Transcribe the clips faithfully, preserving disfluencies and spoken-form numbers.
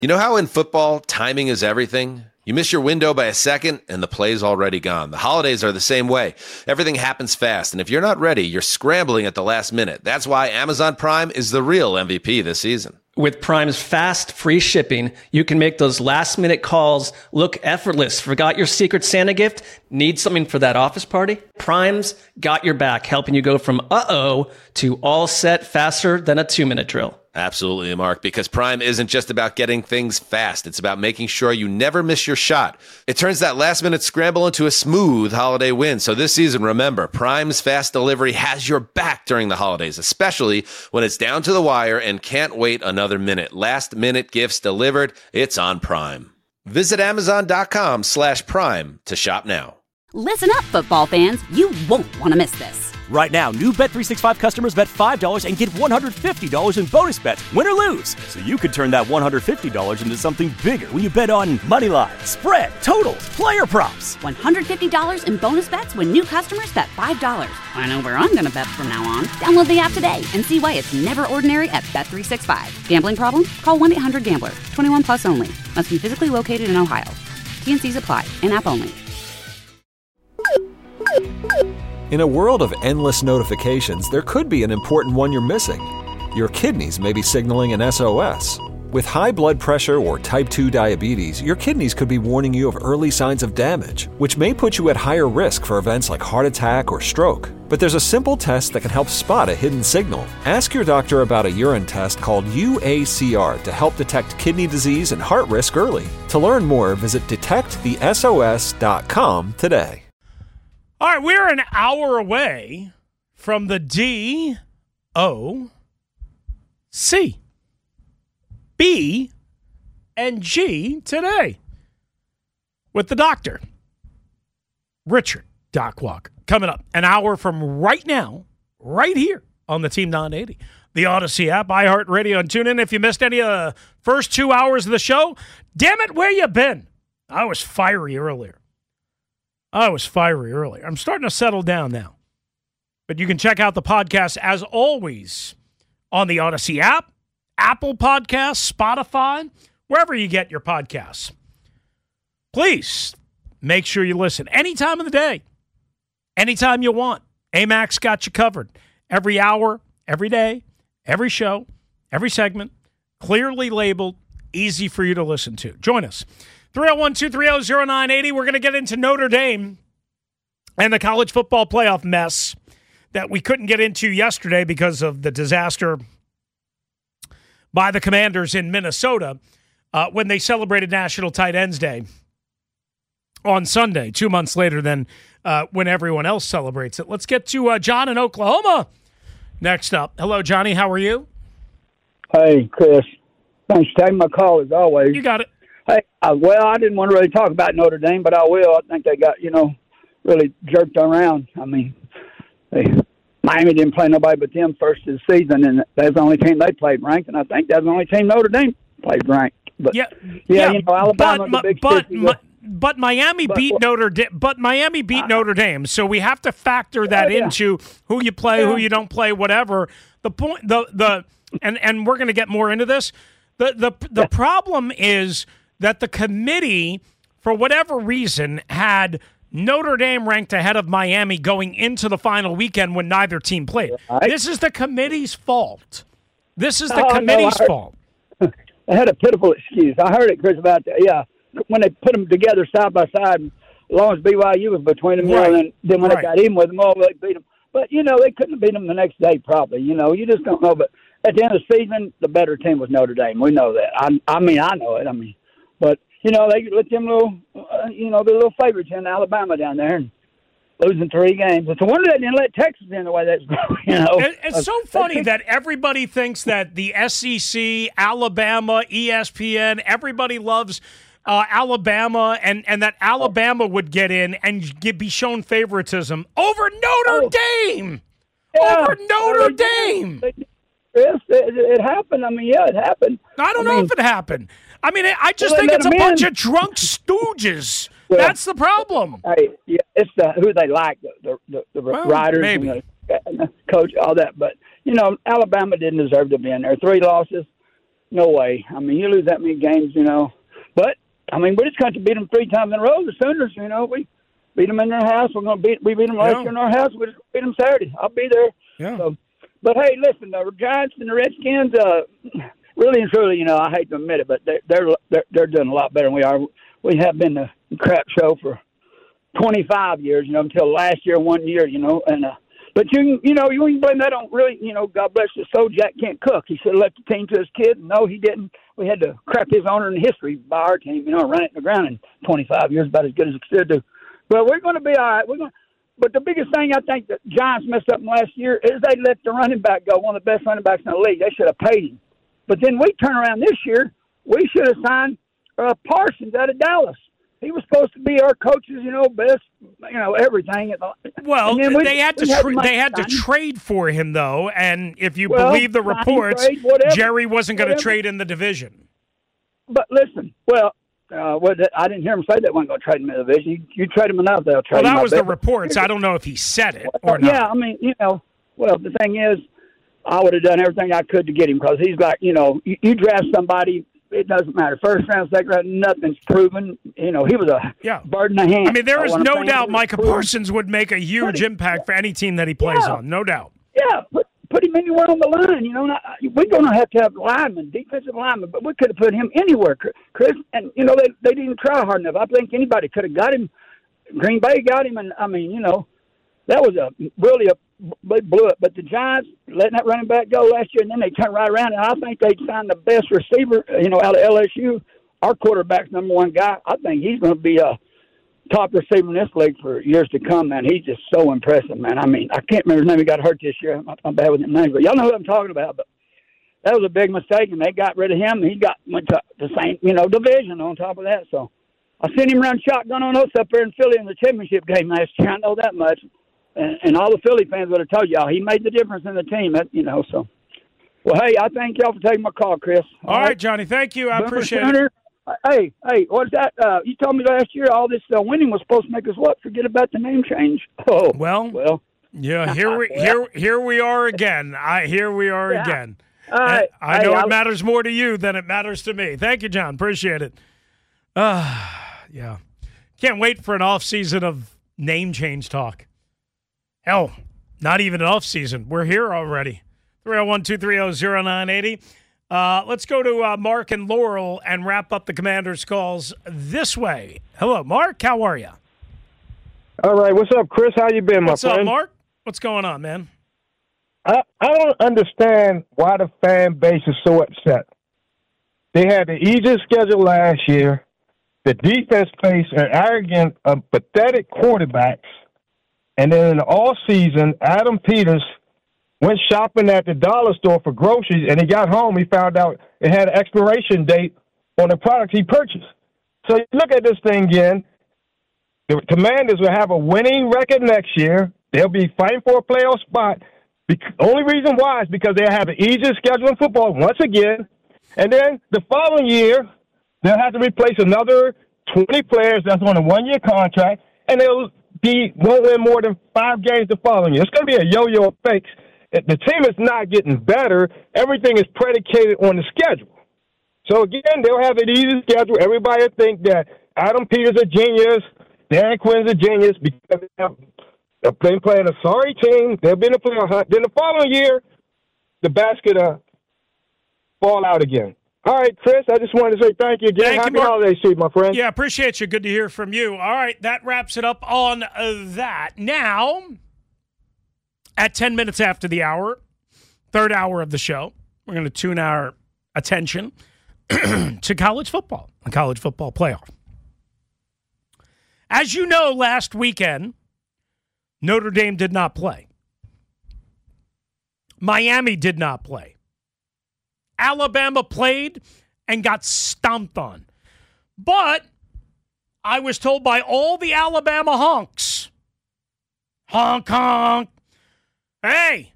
You know how in football, timing is everything? You miss your window by a second, and the play's already gone. The holidays are the same way. Everything happens fast, and if you're not ready, you're scrambling at the last minute. That's why Amazon Prime is the real M V P this season. With Prime's fast, free shipping, you can make those last-minute calls look effortless. Forgot your Secret Santa gift? Need something for that office party? Prime's got your back, helping you go from uh-oh to all set faster than a two-minute drill. Absolutely, Mark, because Prime isn't just about getting things fast. It's about making sure you never miss your shot. It turns that last-minute scramble into a smooth holiday win. So this season, remember, Prime's fast delivery has your back during the holidays, especially when it's down to the wire and can't wait another minute. Last-minute gifts delivered, it's on Prime. Visit Amazon.com slash Prime to shop now. Listen up, football fans. You won't want to miss this. Right now, new Bet three sixty-five customers bet five dollars and get one hundred fifty dollars in bonus bets, win or lose. So you could turn that one hundred fifty dollars into something bigger when you bet on money line, spread, totals, player props. one hundred fifty dollars in bonus bets when new customers bet five dollars. I know where I'm going to bet from now on. Download the app today and see why it's never ordinary at Bet three sixty-five. Gambling problem? Call one eight hundred gambler. twenty-one plus only. Must be physically located in Ohio. T and C's apply. In-app only. In a world of endless notifications, there could be an important one you're missing. Your kidneys may be signaling an S O S. With high blood pressure or type two diabetes, your kidneys could be warning you of early signs of damage, which may put you at higher risk for events like heart attack or stroke. But there's a simple test that can help spot a hidden signal. Ask your doctor about a urine test called U A C R to help detect kidney disease and heart risk early. To learn more, visit detect the S O S dot com today. All right, we're an hour away from the D O C. B and G today with the doctor, Richard Doc Walker. Coming up an hour from right now, right here on the Team nine eighty. The Odyssey app, iHeartRadio, and tune in if you missed any of the first two hours of the show. Damn it, where you been? I was fiery earlier. I was fiery earlier. I'm starting to settle down now. But you can check out the podcast, as always, on the Odyssey app, Apple Podcasts, Spotify, wherever you get your podcasts. Please make sure you listen any time of the day, anytime you want. A-Max got you covered. Every hour, every day, every show, every segment, clearly labeled, easy for you to listen to. Join us. three oh one, two three oh, oh nine eight oh. We're going to get into Notre Dame and the college football playoff mess that we couldn't get into yesterday because of the disaster by the Commanders in Minnesota uh, when they celebrated National Tight Ends Day on Sunday, two months later than uh, when everyone else celebrates it. Let's get to uh, John in Oklahoma next up. Hello, Johnny. How are you? Hey, Chris. Thanks for taking my call, as always. You got it. Hey, uh, well, I didn't want to really talk about Notre Dame, but I will. I think they got, you know, really jerked around. I mean, they, Miami didn't play nobody but them first of the season, and that's the only team they played ranked, and I think that's the only team Notre Dame played ranked. But, yeah, yeah, yeah you know, Alabama's but, a big but, city. but, but Miami but, beat but, Notre Dame. But Miami beat uh, Notre Dame, so we have to factor that yeah, yeah. into who you play, yeah. who you don't play, whatever. The point, the the, and and we're going to get more into this. The the the yeah. problem is that the committee, for whatever reason, had Notre Dame ranked ahead of Miami going into the final weekend when neither team played. Right. This is the committee's fault. This is the oh, committee's no, fault. I had a pitiful excuse. I heard it, Chris, about that. Yeah, when they put them together side by side, as long as B Y U was between them, right. you know, and then when right. they got even with them, oh, they beat them. But, you know, they couldn't beat them the next day probably. You know, you just don't know. But at the end of the season, the better team was Notre Dame. We know that. I, I mean, I know it. I mean, but, you know, they let them little, uh, you know, the little favorites in Alabama down there and losing three games. It's a wonder they didn't let Texas in the way that's going, you know. It, it's so funny that everybody thinks that the S E C, Alabama, E S P N, everybody loves uh, Alabama, and, and that Alabama would get in and get, be shown favoritism over Notre oh. Dame. Yeah. Over Notre oh, Dame. They, they, yes, it, it happened. I mean, yeah, it happened. I don't I know mean, if it happened. I mean, I just well, think it's a bunch in. of drunk stooges. Well, That's the problem. Hey, yeah, it's the, who they like, the the, the, the well, riders maybe. and the, and the coach, all that. But, you know, Alabama didn't deserve to be in there. Three losses. no way. I mean, you lose that many games, you know. But I mean, we just got to beat them three times in a row. The Sooners, you know, we beat them in their house. We're going to beat. We beat them last yeah. year in our house. We just beat them Saturday. I'll be there. Yeah. So, but hey, listen, the Giants and the Redskins. Uh, really and truly, you know, I hate to admit it, but they're they're they're, they're doing a lot better than we are. We have been the crap show for twenty-five years, you know, until last year, one year, you know, and. uh But, you you know, you can blame that on really, you know, God bless his soul, Jack can't cook. He should have left the team to his kids. No, he didn't. We had to crap his owner in history by our team, you know, run it in the ground in twenty-five years, about as good as it should do. But we're going to be all right. We're going. But the biggest thing I think that Giants messed up in last year is they let the running back go, one of the best running backs in the league. They should have paid him. But then we turn around this year, we should have signed uh, Parsons out of Dallas. He was supposed to be our coach's, you know, best, you know, everything. Well, we, they had to had tra- they had to time. trade for him, though, and if you well, believe the reports, trade, whatever, Jerry wasn't going to whatever. trade in the division. But listen, well, uh, what, I didn't hear him say they weren't going to trade him in the division. You, you trade him enough, they'll trade well, him. that I was bet. the reports. I don't know if he said it or well, not. Yeah, I mean, you know, well, the thing is, I would have done everything I could to get him because he's like, you know, you, you draft somebody. It doesn't matter. First round, second round, nothing's proven. You know, he was a yeah. bird in the hand. I mean, there is no saying, doubt Micah proven. Parsons would make a huge he, impact for any team that he plays yeah. on. No doubt. Yeah, put, put him anywhere on the line. You know, not, we're going to have to have linemen, defensive linemen, but we could have put him anywhere, Chris. And, you know, they, they didn't try hard enough. I think anybody could have got him. Green Bay got him, and, I mean, you know, that was a really a they blew it. But the Giants letting that running back go last year, and then they turned right around, and I think they signed the best receiver, you know, out of L S U. Our quarterback's number one guy. I think he's going to be a top receiver in this league for years to come, man. He's just so impressive, man. I mean, I can't remember his name. He got hurt this year. I'm, I'm bad with his name, but y'all know who I'm talking about. But that was a big mistake, and they got rid of him. He got went to the same, you know, division on top of that. So I sent him around shotgun on us up there in Philly in the championship game last year. I know that much. And, and all the Philly fans would have told y'all he made the difference in the team, you know. So, well, hey, I thank y'all for taking my call, Chris. All, all right, Johnny, thank you. I Boomer appreciate Center. it. Hey, hey, what's that? Uh, you told me last year all this uh, winning was supposed to make us what? Forget about the name change. Oh, well, well, yeah. Here we here here we are again. I here we are yeah. again. All right. I hey, know I'll... it matters more to you than it matters to me. Thank you, John. Appreciate it. Uh, yeah. Can't wait for an off season of name change talk. Hell, not even an off season. We're here already. three oh one, two three oh, oh nine eight oh. Uh, let's go to uh, Mark and Laurel and wrap up the Commanders' calls this way. Hello, Mark. How are you? All right. What's up, Chris? How you been, my What's friend? up, Mark? What's going on, man? I, I don't understand why the fan base is so upset. They had the easiest schedule last year. The defense faced an arrogant, uh, pathetic quarterbacks. And then in the off season, Adam Peters went shopping at the dollar store for groceries, and he got home. He found out it had an expiration date on the product he purchased. So you look at this thing again. The Commanders will have a winning record next year. They'll be fighting for a playoff spot. The only reason why is because they have the easiest schedule in football once again. And then the following year, they'll have to replace another twenty players that's on a one-year contract, and they'll be won't win more than five games the following year. It's going to be a yo-yo effect. The team is not getting better. Everything is predicated on the schedule. So, again, they'll have an easy schedule. Everybody will think that Adam Peters is a genius, Dan Quinn's a genius because they've been playing a sorry team. They've been in the playoff hunt. Then the following year, the basket uh, fall out again. All right, Chris, I just wanted to say thank you again. Thank Happy you, Mark. holidays to you, my friend. Yeah, appreciate you. Good to hear from you. All right, that wraps it up on uh, that. Now, at ten minutes after the hour, third hour of the show, we're going to tune our attention to college football, the college football playoff. As you know, last weekend, Notre Dame did not play. Miami did not play. Alabama played and got stomped on. But I was told by all the Alabama honks, honk, honk, hey,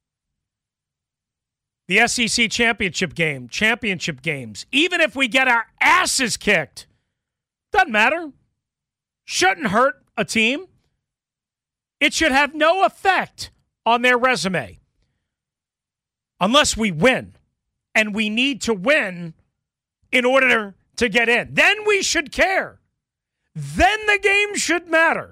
the S E C championship game, championship games, even if we get our asses kicked, doesn't matter. Shouldn't hurt a team. It should have no effect on their resume unless we win. and we need to win in order to get in. Then we should care. Then the game should matter.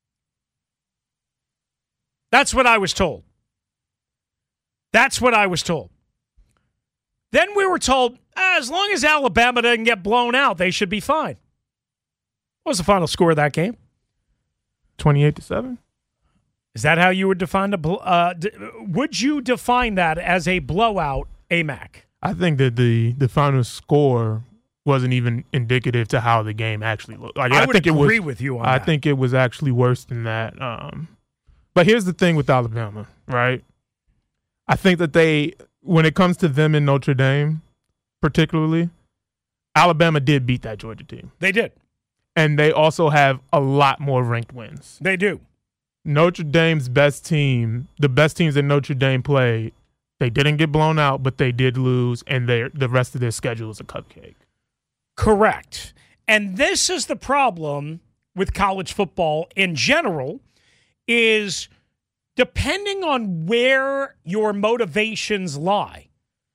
That's what I was told. That's what I was told. Then we were told, ah, as long as Alabama doesn't get blown out, they should be fine. What was the final score of that game? twenty-eight to seven. Is that how you would define a? Uh, d- would you define that as a blowout, A M A C? I think that the the final score wasn't even indicative to how the game actually looked. Like, I, I would think agree it was, with you on I that. think it was actually worse than that. Um, but here's the thing with Alabama, right? I think that they, when it comes to them in Notre Dame, particularly, Alabama did beat that Georgia team. They did. And they also have a lot more ranked wins. They do. Notre Dame's best team, the best teams that Notre Dame played, they didn't get blown out, but they did lose, and they the rest of their schedule is a cupcake. Correct. And this is the problem with college football in general, is depending on where your motivations lie,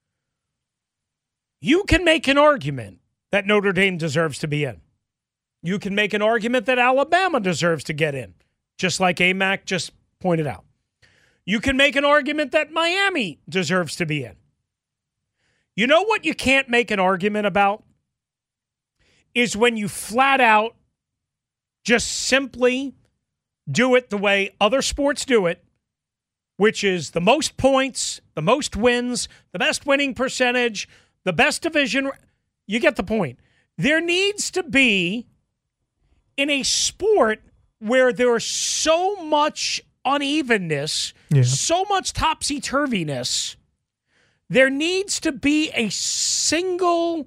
you can make an argument that Notre Dame deserves to be in. You can make an argument that Alabama deserves to get in, just like A M A C just pointed out. You can make an argument that Miami deserves to be in. You know what you can't make an argument about? Is when you flat out just simply do it the way other sports do it, which is the most points, the most wins, the best winning percentage, the best division. You get the point. There needs to be, in a sport where there's so much unevenness, Yeah. so much topsy-turviness, there needs to be a single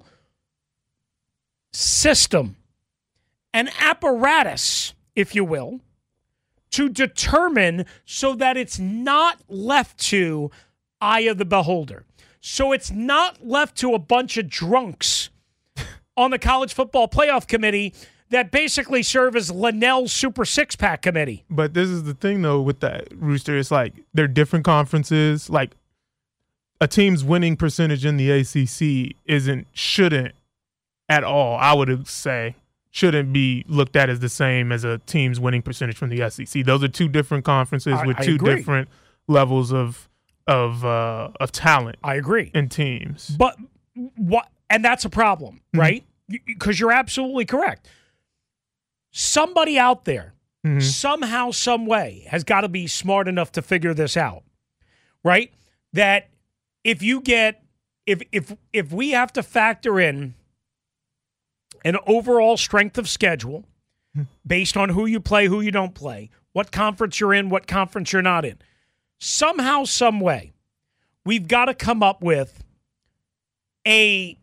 system, an apparatus, if you will, to determine so that it's not left to eye of the beholder. So it's not left to a bunch of drunks on the college football playoff committee that basically serve as Linnell's Super Six-Pack Committee. But this is the thing, though, with that, Rooster. It's like they're different conferences. Like, a team's winning percentage in the A C C isn't, shouldn't at all, I would say, shouldn't be looked at as the same as a team's winning percentage from the S E C. Those are two different conferences I, with I two agree. different levels of of uh, of talent. I agree. In teams. But what, and that's a problem, Mm-hmm. right? Because you're absolutely correct. Somebody out there, Mm-hmm. somehow, some way, has got to be smart enough to figure this out, right? That if you get, if if if we have to factor in an overall strength of schedule based on who you play, who you don't play, what conference you're in, what conference you're not in, somehow, some way, we've got to come up with a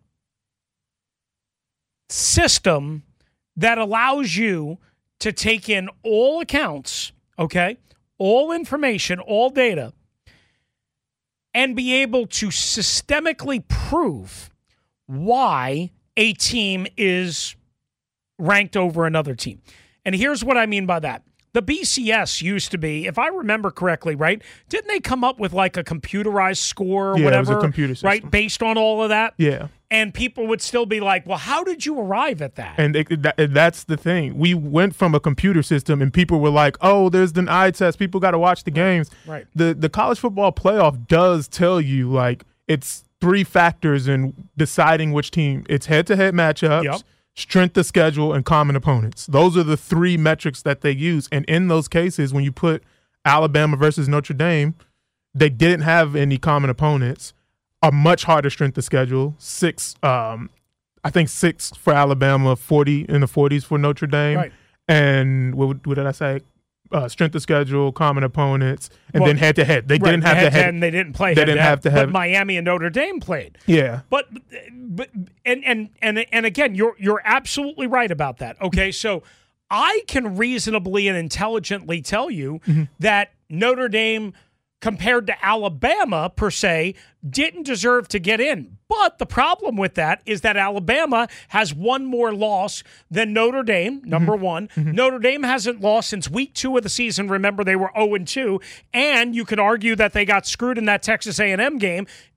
system that allows you to take in all accounts, okay, all information, all data, and be able to systemically prove why a team is ranked over another team. And here's what I mean by that. The B C S used to be, if I remember correctly, right, didn't they come up with like a computerized score or Yeah, it was whatever? a computer system. Right, based on all of that? Yeah. And people would still be like, well, how did you arrive at that? And it, that, that's the thing. We went from a computer system, and people were like, "Oh, there's an eye test. People got to watch the games." Right. The the college football playoff does tell you, like, it's three factors in deciding which team. It's head-to-head matchups, Yep. strength of schedule, and common opponents. Those are the three metrics that they use. And in those cases, when you put Alabama versus Notre Dame, they didn't have any common opponents. A much harder strength of schedule. Six, um, I think six for Alabama, forty in the forties for Notre Dame, Right. and what, what did I say? Uh, strength of schedule, common opponents, and Well, then head to head. They Right, didn't have to head. and they didn't play. They head didn't head, have to have. But Miami and Notre Dame played. Yeah, But but and and and and again, you're you're absolutely right about that. Okay, so I can reasonably and intelligently tell you Mm-hmm. that Notre Dame, compared to Alabama per se, didn't deserve to get in. But the problem with that is that Alabama has one more loss than Notre Dame, number Mm-hmm. one. Notre Dame hasn't lost since week two of the season. Remember, they were oh and two. And you could argue that they got screwed in that Texas A and M game.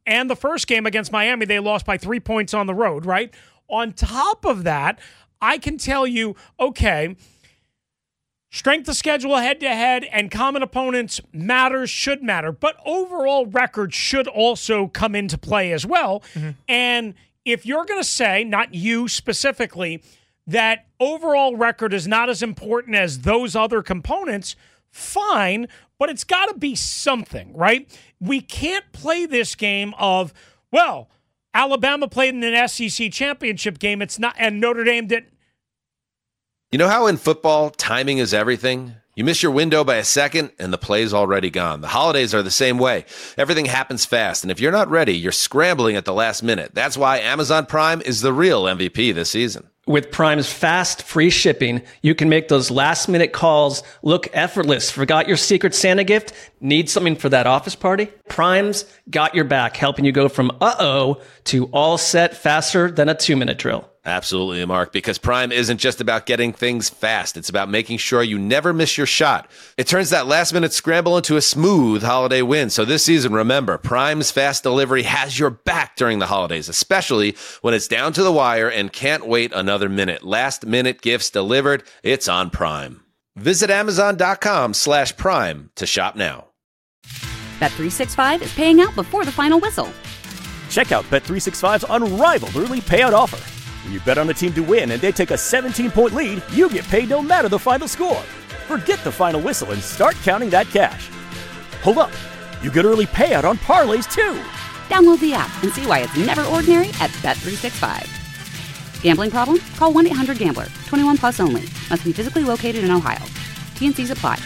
And the first game against Miami, they lost by three points on the road, right? On top of that, I can tell you, okay, strength of schedule head-to-head and common opponents matters, should matter, but overall record should also come into play as well. Mm-hmm. And if you're going to say, not you specifically, that overall record is not as important as those other components, fine, but it's got to be something, right? We can't play this game of, well, Alabama played in an S E C championship game, it's not, and Notre Dame didn't. You know how in football, timing is everything? You miss your window by a second, and the play's already gone. The holidays are the same way. Everything happens fast, and if you're not ready, you're scrambling at the last minute. That's why Amazon Prime is the real M V P this season. With Prime's fast, free shipping, you can make those last-minute calls look effortless. Forgot your Secret Santa gift? Need something for that office party? Prime's got your back, helping you go from uh-oh to all set faster than a two-minute drill. Absolutely, Mark, because Prime isn't just about getting things fast. It's about making sure you never miss your shot. It turns that last-minute scramble into a smooth holiday win. So this season, remember, Prime's fast delivery has your back during the holidays, especially when it's down to the wire and can't wait another minute. Last-minute gifts delivered, it's on Prime. Visit Amazon.com slash Prime to shop now. Bet three sixty-five is paying out before the final whistle. Check out Bet three sixty-five's unrivaled early payout offer. When you bet on a team to win and they take a seventeen-point lead, you get paid no matter the final score. Forget the final whistle and start counting that cash. Hold up. You get early payout on parlays, too. Download the app and see why it's never ordinary at Bet three sixty-five. Gambling problem? Call one eight hundred gambler. twenty-one plus only. Must be physically located in Ohio. T N Cs apply.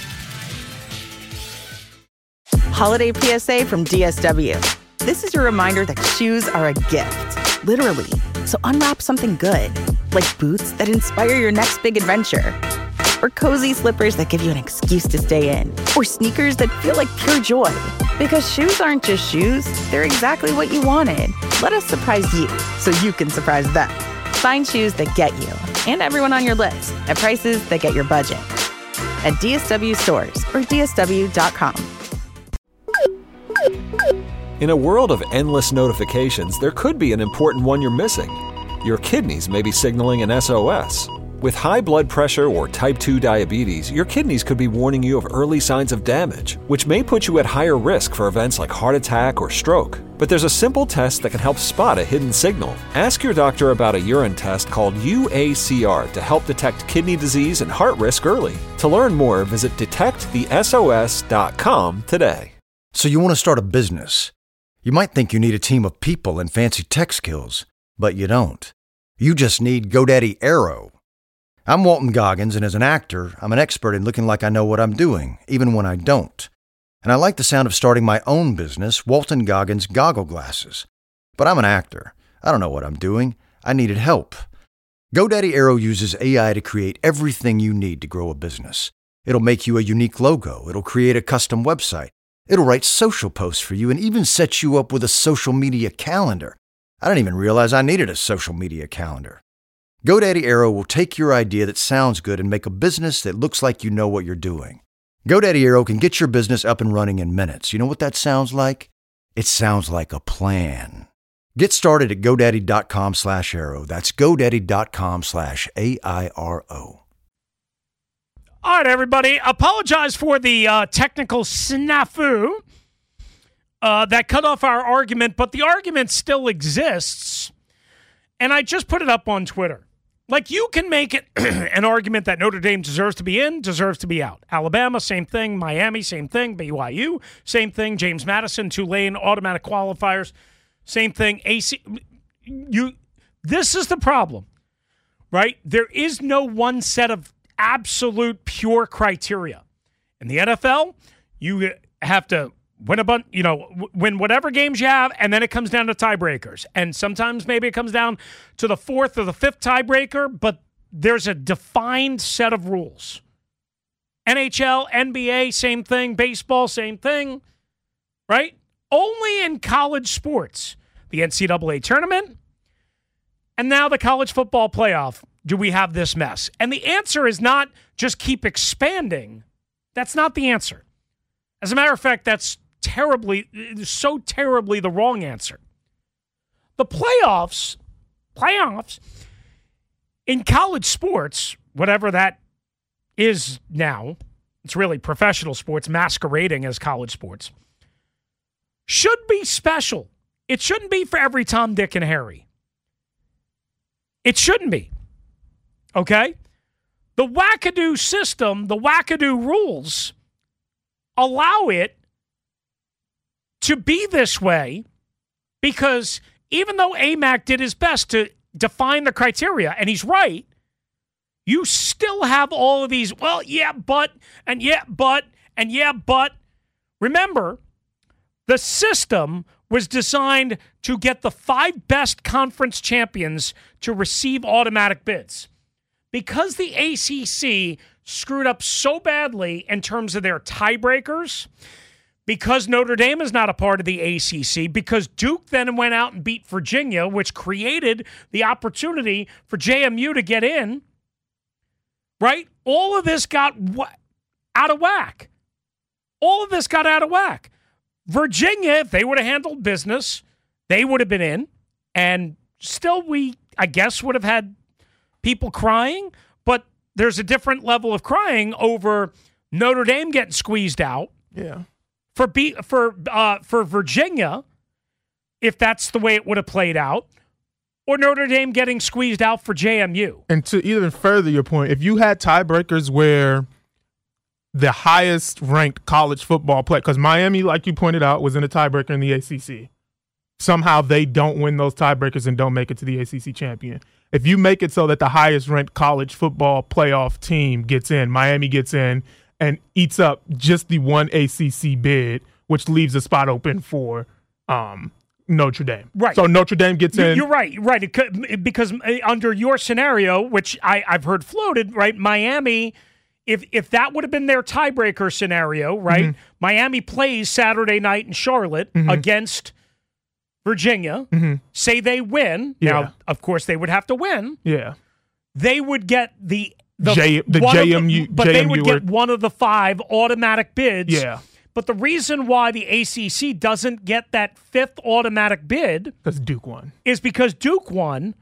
Holiday P S A from D S W. This is your reminder that shoes are a gift. Literally. So unwrap something good, like boots that inspire your next big adventure, or cozy slippers that give you an excuse to stay in, or sneakers that feel like pure joy. Because shoes aren't just shoes, they're exactly what you wanted. Let us surprise you so you can surprise them. Find shoes that get you and everyone on your list at prices that get your budget. At D S W stores or D S W dot com. In a world of endless notifications, there could be an important one you're missing. Your kidneys may be signaling an S O S. With high blood pressure or type two diabetes, your kidneys could be warning you of early signs of damage, which may put you at higher risk for events like heart attack or stroke. But there's a simple test that can help spot a hidden signal. Ask your doctor about a urine test called U A C R to help detect kidney disease and heart risk early. To learn more, visit detect the S O S dot com today. So you want to start a business. You might think you need a team of people and fancy tech skills, but you don't. You just need GoDaddy Aero. I'm Walton Goggins, and as an actor, I'm an expert in looking like I know what I'm doing, even when I don't. And I like the sound of starting my own business, Walton Goggins Goggle Glasses. But I'm an actor. I don't know what I'm doing. I needed help. GoDaddy Aero uses A I to create everything you need to grow a business. It'll make you a unique logo. It'll create a custom website. It'll write social posts for you and even set you up with a social media calendar. I didn't even realize I needed a social media calendar. GoDaddy Aero will take your idea that sounds good and make a business that looks like you know what you're doing. GoDaddy Aero can get your business up and running in minutes. You know what that sounds like? It sounds like a plan. Get started at GoDaddy.com slash Aero. That's GoDaddy.com slash A I R O. All right, everybody. Apologize for the uh, technical snafu uh, that cut off our argument, but the argument still exists. And I just put it up on Twitter. Like, you can make it an argument that Notre Dame deserves to be in, deserves to be out. Alabama, same thing. Miami, same thing. B Y U, same thing. James Madison, Tulane, automatic qualifiers, same thing. A C, you. This is the problem, right? There is no one set of absolute pure criteria. In the N F L, you have to win a bunch, you know, win whatever games you have, and then it comes down to tiebreakers. And sometimes maybe it comes down to the fourth or the fifth tiebreaker, but there's a defined set of rules. N H L, N B A, same thing. Baseball, same thing. Right? Only in college sports, the N C double A tournament, and now the college football playoff, do we have this mess? And the answer is not just keep expanding. That's not the answer. As a matter of fact, that's terribly, so terribly the wrong answer. The playoffs, playoffs in college sports, whatever that is now, it's really professional sports masquerading as college sports, should be special. It shouldn't be for every Tom, Dick, and Harry. It shouldn't be. Okay? The wackadoo system, the wackadoo rules allow it to be this way because even though A M A C did his best to define the criteria, and he's right, you still have all of these, well, yeah, but, and yeah, but, and yeah, but. Remember, the system was designed to get the five best conference champions to receive automatic bids. Because the A C C screwed up so badly in terms of their tiebreakers, because Notre Dame is not a part of the A C C, because Duke then went out and beat Virginia, which created the opportunity for J M U to get in, right? All of this got out of whack. All of this got out of whack. Virginia, if they would have handled business, they would have been in. And still, we, I guess, would have had people crying. But there's a different level of crying over Notre Dame getting squeezed out. Yeah. For B, for uh, for Virginia, if that's the way it would have played out, or Notre Dame getting squeezed out for J M U. And to even further your point, if you had tiebreakers where the highest ranked college football play, because Miami, like you pointed out, was in a tiebreaker in the A C C. Somehow they don't win those tiebreakers and don't make it to the A C C champion. If you make it so that the highest ranked college football playoff team gets in, Miami gets in and eats up just the one A C C bid, which leaves a spot open for um, Notre Dame. Right. So Notre Dame gets you, in. You're right. Right. It could, because under your scenario, which I, I've heard floated, right, Miami, if if that would have been their tiebreaker scenario, right, mm-hmm. Miami plays Saturday night in Charlotte mm-hmm. against Virginia. Mm-hmm. Say they win. Yeah. Now, of course, they would have to win. Yeah. They would get the the, J, the J M U, the, but J M U they would get one of the five automatic bids. Yeah. But the reason why the A C C doesn't get that fifth automatic bid, because Duke won, is because Duke won.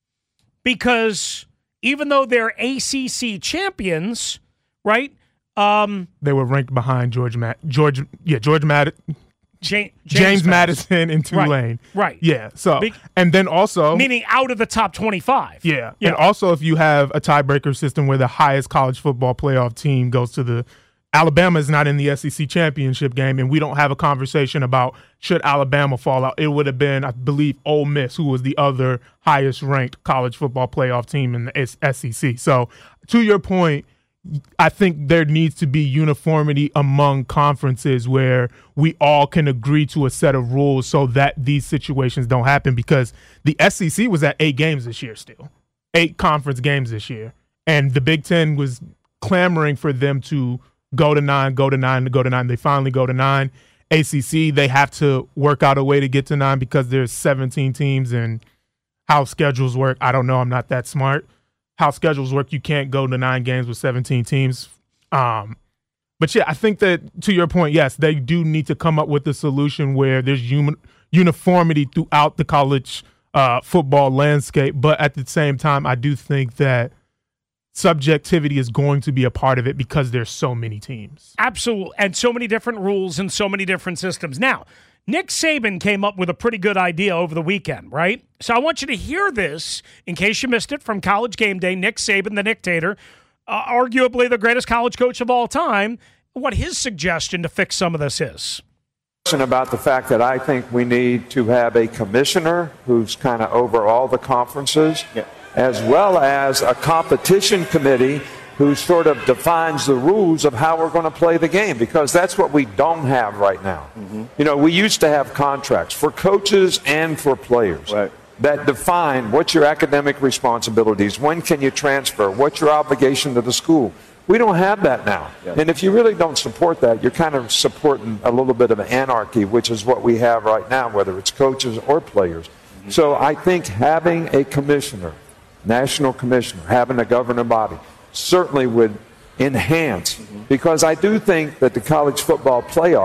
Because even though they're A C C champions, right? Um, they were ranked behind George Matt, George, yeah, George Matt. James, James, James Madison. Madison and Tulane. Right, right. Yeah. So, Be- and then also. Meaning out of the top twenty-five. Yeah. yeah. And also, if you have a tiebreaker system where the highest college football playoff team goes to the. Alabama is not in the S E C championship game, and we don't have a conversation about should Alabama fall out. It would have been, I believe, Ole Miss, who was the other highest ranked college football playoff team in the S E C. So, to your point, I think there needs to be uniformity among conferences where we all can agree to a set of rules so that these situations don't happen, because the S E C was at eight games this year still, eight conference games this year. And the Big Ten was clamoring for them to go to nine, go to nine, go to nine. They finally go to nine. A C C, they have to work out a way to get to nine because there's seventeen teams, and how schedules work, I don't know. I'm not that smart. How schedules work, you can't go to nine games with seventeen teams. Um, but, yeah, I think that, to your point, yes, they do need to come up with a solution where there's human, uniformity throughout the college uh, football landscape. But at the same time, I do think that subjectivity is going to be a part of it because there's so many teams. Absolutely. And so many different rules and so many different systems. Now, Nick Saban came up with a pretty good idea over the weekend, right? So I want you to hear this, in case you missed it, from College Game Day. Nick Saban, the Nicktator, uh, arguably the greatest college coach of all time, what his suggestion to fix some of this is. About the fact that I think we need to have a commissioner who's kind of over all the conferences, yeah. as well as a competition committee who sort of defines the rules of how we're going to play the game, because that's what we don't have right now. Mm-hmm. You know, we used to have contracts for coaches and for players right. that define what's your academic responsibilities, when can you transfer, what's your obligation to the school. We don't have that now. Yeah. And if you really don't support that, you're kind of supporting a little bit of anarchy, which is what we have right now, whether it's coaches or players. Mm-hmm. So I think having a commissioner, national commissioner, having a governing body, certainly would enhance, mm-hmm. because I do think that the college football playoff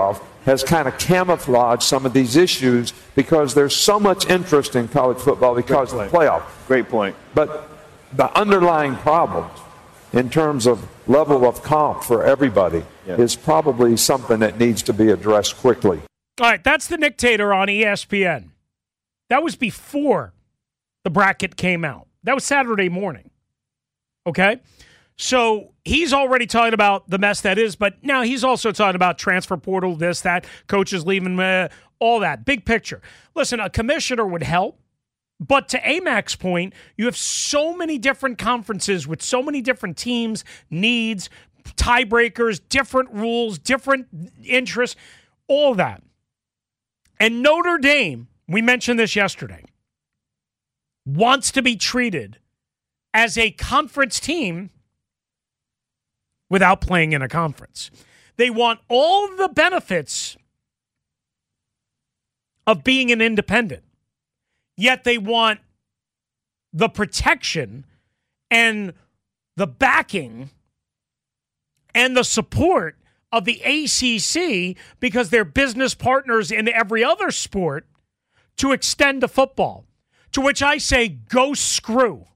has kind of camouflaged some of these issues because there's so much interest in college football because of the playoff. Great point. But the underlying problems in terms of level of comp for everybody yeah. is probably something that needs to be addressed quickly. All right, that's the Nick Tater on E S P N. That was before the bracket came out. That was Saturday morning. Okay? So he's already talking about the mess that is, but now he's also talking about transfer portal, this, that, coaches leaving, uh, all that. Big picture. Listen, a commissioner would help, but to A MAC's point, you have so many different conferences with so many different teams, needs, tiebreakers, different rules, different interests, all that. And Notre Dame, we mentioned this yesterday, wants to be treated as a conference team without playing in a conference. They want all the benefits of being an independent, yet they want the protection and the backing and the support of the A C C because they're business partners in every other sport to extend to football. To which I say, go screw.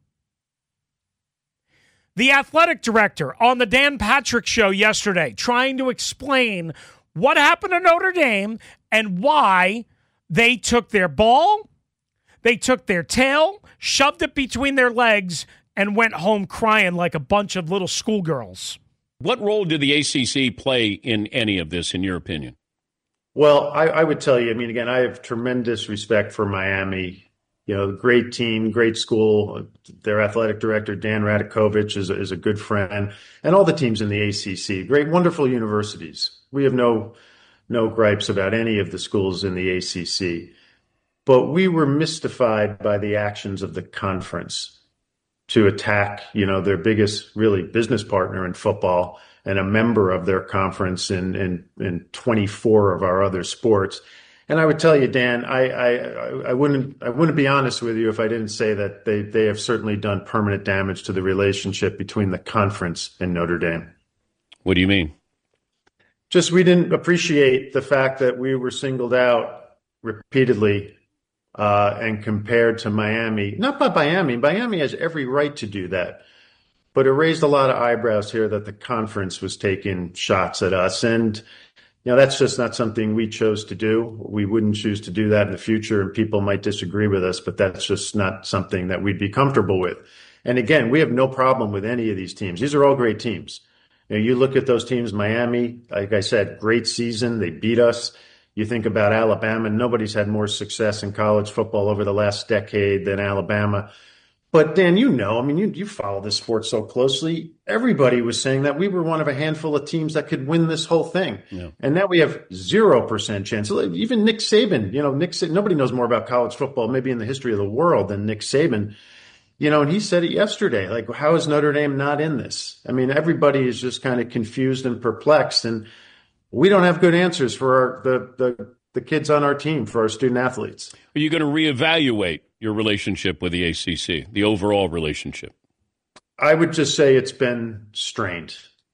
The athletic director on the Dan Patrick Show yesterday trying to explain what happened to Notre Dame and why they took their ball, they took their tail, shoved it between their legs, and went home crying like a bunch of little schoolgirls. What role did the A C C play in any of this, in your opinion? Well, I, I would tell you, I mean, again, I have tremendous respect for Miami. You know, great team, great school. Their athletic director, Dan Radakovich, is a, is a good friend. And all the teams in the A C C, great, wonderful universities. We have no no gripes about any of the schools in the A C C. But we were mystified by the actions of the conference to attack, you know, their biggest, really, business partner in football and a member of their conference in, in, in twenty-four of our other sports. And I would tell you, Dan, I, I I wouldn't I wouldn't be honest with you if I didn't say that they, they have certainly done permanent damage to the relationship between the conference and Notre Dame. What do you mean? Just we didn't appreciate the fact that we were singled out repeatedly uh, and compared to Miami. Not by Miami. Miami has every right to do that. But it raised a lot of eyebrows here that the conference was taking shots at us. And you know, that's just not something we chose to do. We wouldn't choose to do that in the future, and people might disagree with us, but that's just not something that we'd be comfortable with. And again, we have no problem with any of these teams. These are all great teams. You know, you look at those teams, Miami, like I said, great season. They beat us. You think about Alabama, nobody's had more success in college football over the last decade than Alabama. But Dan, you know, I mean, you, you follow this sport so closely. Everybody was saying that we were one of a handful of teams that could win this whole thing. Yeah. And now we have zero percent chance. Even Nick Saban, you know, Nick, nobody knows more about college football maybe in the history of the world than Nick Saban. You know, and he said it yesterday, like, how is Notre Dame not in this? I mean, everybody is just kind of confused and perplexed. And we don't have good answers for our, the, the, the kids on our team, for our student athletes. Are you going to reevaluate your relationship with the A C C, the overall relationship? I would just say it's been strained.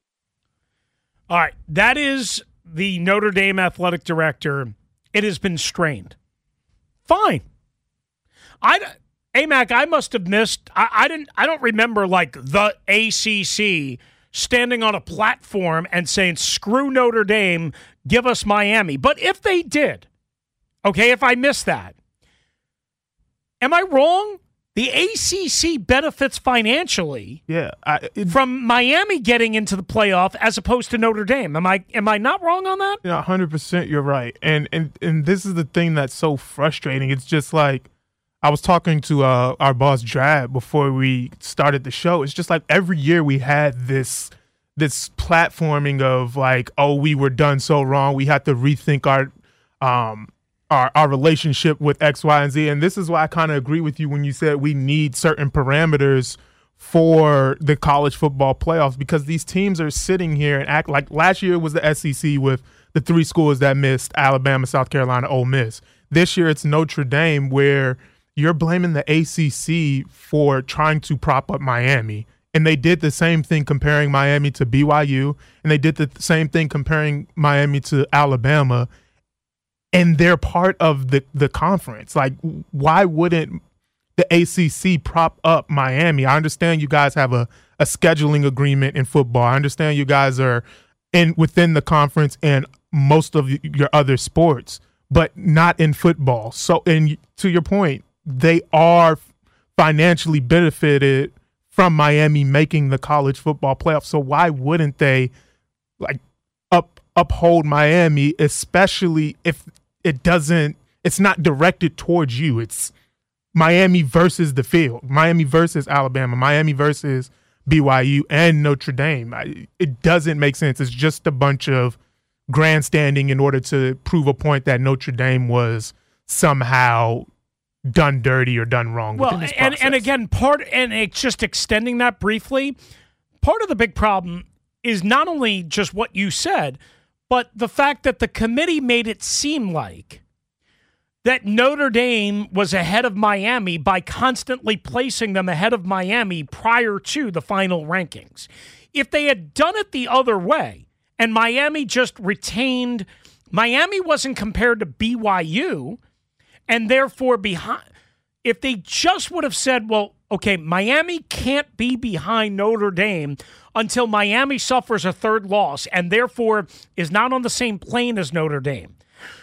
All right. That is the Notre Dame athletic director. It has been strained. Fine. I, A MAC, I must have missed. I, I didn't. I don't remember like the A C C standing on a platform and saying, screw Notre Dame, give us Miami. But if they did, okay, if I missed that, am I wrong? The A C C benefits financially yeah, I, it, from Miami getting into the playoff as opposed to Notre Dame. Am I am I not wrong on that? Yeah, one hundred percent you're right. And, and and this is the thing that's so frustrating. It's just like, I was talking to uh, our boss, Drab, before we started the show. It's just like every year we had this this platforming of like, oh, we were done so wrong. We had to rethink our um, our, our relationship with X, Y, and Z. And this is why I kind of agree with you when you said we need certain parameters for the college football playoffs, because these teams are sitting here and act like last year was the S E C with the three schools that missed: Alabama, South Carolina, Ole Miss. This year it's Notre Dame, where you're blaming the A C C for trying to prop up Miami. And they did the same thing comparing Miami to B Y U, and they did the same thing comparing Miami to Alabama. and they're part of the, the conference. Like, why wouldn't the A C C prop up Miami? I understand you guys have a, a scheduling agreement in football. I understand you guys are in within the conference and most of your other sports, but not in football. So, and to your point, they are financially benefited from Miami making the college football playoff. So why wouldn't they like up uphold Miami, especially if it doesn't, it's not directed towards you. It's Miami versus the field, Miami versus Alabama, Miami versus B Y U and Notre Dame. I, it doesn't make sense. It's just a bunch of grandstanding in order to prove a point that Notre Dame was somehow done dirty or done wrong. Well, and, and again, part and it's just extending that briefly. Part of the big problem is not only just what you said, but the fact that the committee made it seem like that Notre Dame was ahead of Miami by constantly placing them ahead of Miami prior to the final rankings. If they had done it the other way and Miami just retained, Miami wasn't compared to B Y U, and therefore behind, if they just would have said, well, okay, Miami can't be behind Notre Dame until Miami suffers a third loss and therefore is not on the same plane as Notre Dame.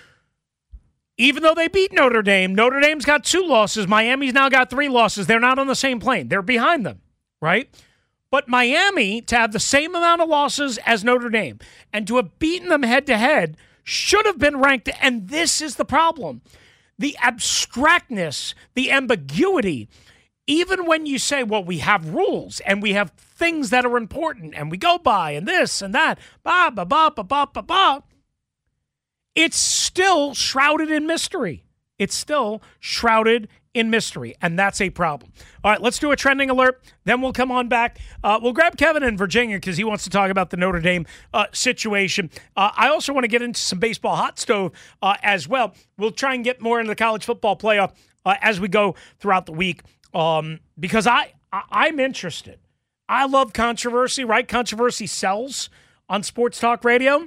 Even though they beat Notre Dame, Notre Dame's got two losses. Miami's now got three losses. They're not on the same plane. They're behind them, right? But Miami, to have the same amount of losses as Notre Dame and to have beaten them head-to-head should have been ranked. And this is the problem. The abstractness, the ambiguity, even when you say, well, we have rules and we have things that are important and we go by and this and that, ba, ba, ba, ba, ba, ba, ba, it's still shrouded in mystery. It's still shrouded in mystery, and that's a problem. All right, let's do a trending alert. Then we'll come on back. Uh, we'll grab Kevin in Virginia because he wants to talk about the Notre Dame uh, situation. Uh, I also want to get into some baseball hot stove uh, as well. We'll try and get more into the college football playoff uh, as we go throughout the week um, because I, I, I'm interested. I love controversy, right? Controversy sells on sports talk radio.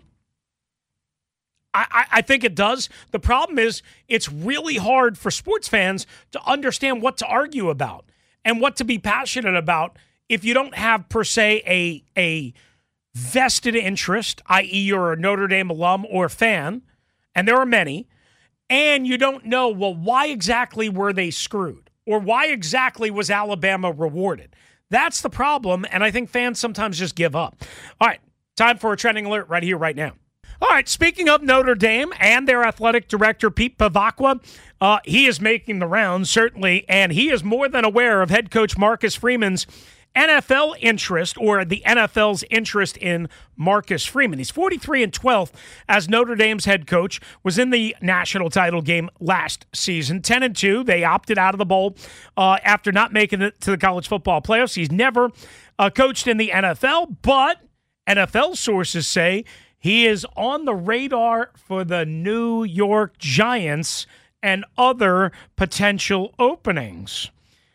I, I think it does. The problem is it's really hard for sports fans to understand what to argue about and what to be passionate about if you don't have, per se, a, a vested interest, that is you're a Notre Dame alum or fan, and there are many, and you don't know, well, why exactly were they screwed? Or why exactly was Alabama rewarded? That's the problem, and I think fans sometimes just give up. All right, time for a trending alert right here, right now. All right, speaking of Notre Dame and their athletic director, Pete Bevacqua, uh, he is making the rounds, certainly, and he is more than aware of head coach Marcus Freeman's N F L interest, or the N F L's interest in Marcus Freeman. He's forty-three and twelfth as Notre Dame's head coach, was in the national title game last season. ten and two, they opted out of the bowl uh, after not making it to the college football playoffs. He's never uh, coached in the N F L, but N F L sources say he is on the radar for the New York Giants and other potential openings.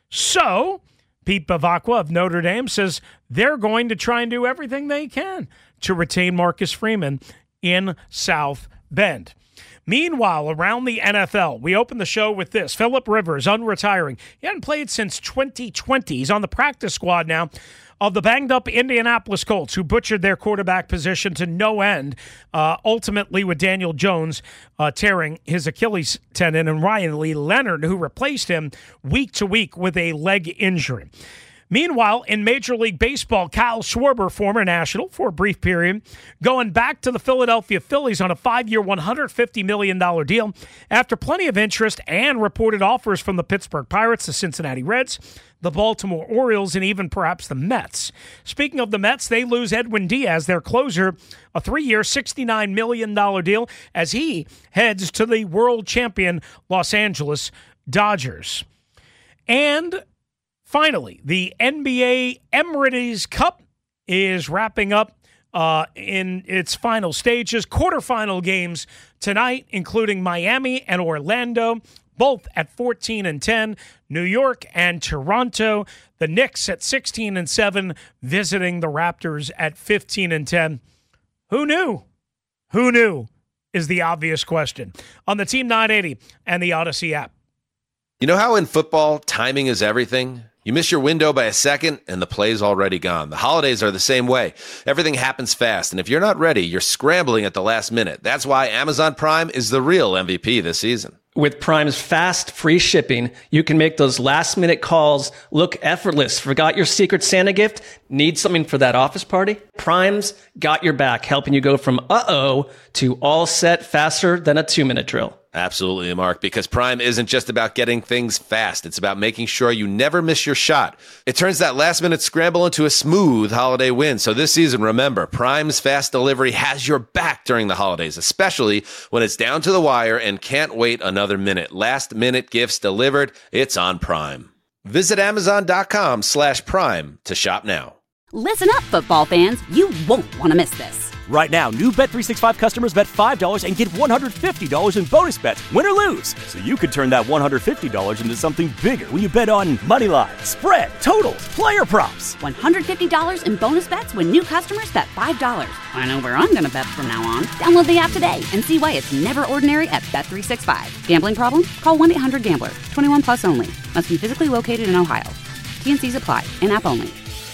So, Pete Bevacqua of Notre Dame says they're going to try and do everything they can to retain Marcus Freeman in South Bend. Meanwhile, around the N F L, we opened the show with this. Phillip Rivers, unretiring. He hadn't played since twenty twenty. He's on the practice squad now of the banged-up Indianapolis Colts, who butchered their quarterback position to no end, uh, ultimately with Daniel Jones uh, tearing his Achilles tendon and Ryan Lee Leonard, who replaced him week to week with a leg injury. Meanwhile, in Major League Baseball, Kyle Schwarber, former National, for a brief period, going back to the Philadelphia Phillies on a five-year, one hundred fifty million dollars deal after plenty of interest and reported offers from the Pittsburgh Pirates, the Cincinnati Reds, the Baltimore Orioles, and even perhaps the Mets. Speaking of the Mets, they lose Edwin Diaz, their closer, a three-year, sixty-nine million dollars deal as he heads to the world champion Los Angeles Dodgers. And finally, the N B A Emirates Cup is wrapping up uh, in its final stages. Quarterfinal games tonight, including Miami and Orlando, both at fourteen and ten. New York and Toronto. The Knicks at sixteen and seven, visiting the Raptors at fifteen and ten. Who knew? Who knew is the obvious question on the Team nine eighty and the Odyssey app. You know how in football, timing is everything? You miss your window by a second, and the play's already gone. The holidays are the same way. Everything happens fast, and if you're not ready, you're scrambling at the last minute. That's why Amazon Prime is the real M V P this season. With Prime's fast, free shipping, you can make those last-minute calls look effortless. Forgot your Secret Santa gift? Need something for that office party? Prime's got your back, helping you go from uh-oh to all set faster than a two-minute drill. Absolutely, Mark, because Prime isn't just about getting things fast. It's about making sure you never miss your shot. It turns that last-minute scramble into a smooth holiday win. So this season, remember, Prime's fast delivery has your back during the holidays, especially when it's down to the wire and can't wait another minute. Last-minute gifts delivered. It's on Prime. Visit Amazon.com slash Prime to shop now. Listen up, football fans. You won't want to miss this. Right now, new Bet three sixty-five customers bet five dollars and get one hundred fifty dollars in bonus bets, win or lose. So you could turn that one hundred fifty dollars into something bigger when you bet on money line, spread, totals, player props. one hundred fifty dollars in bonus bets when new customers bet five dollars. I know where I'm going to bet from now on. Download the app today and see why it's never ordinary at Bet three sixty-five. Gambling problem? Call one eight hundred gambler. twenty-one plus only. Must be physically located in Ohio. T and C's apply. In-app only.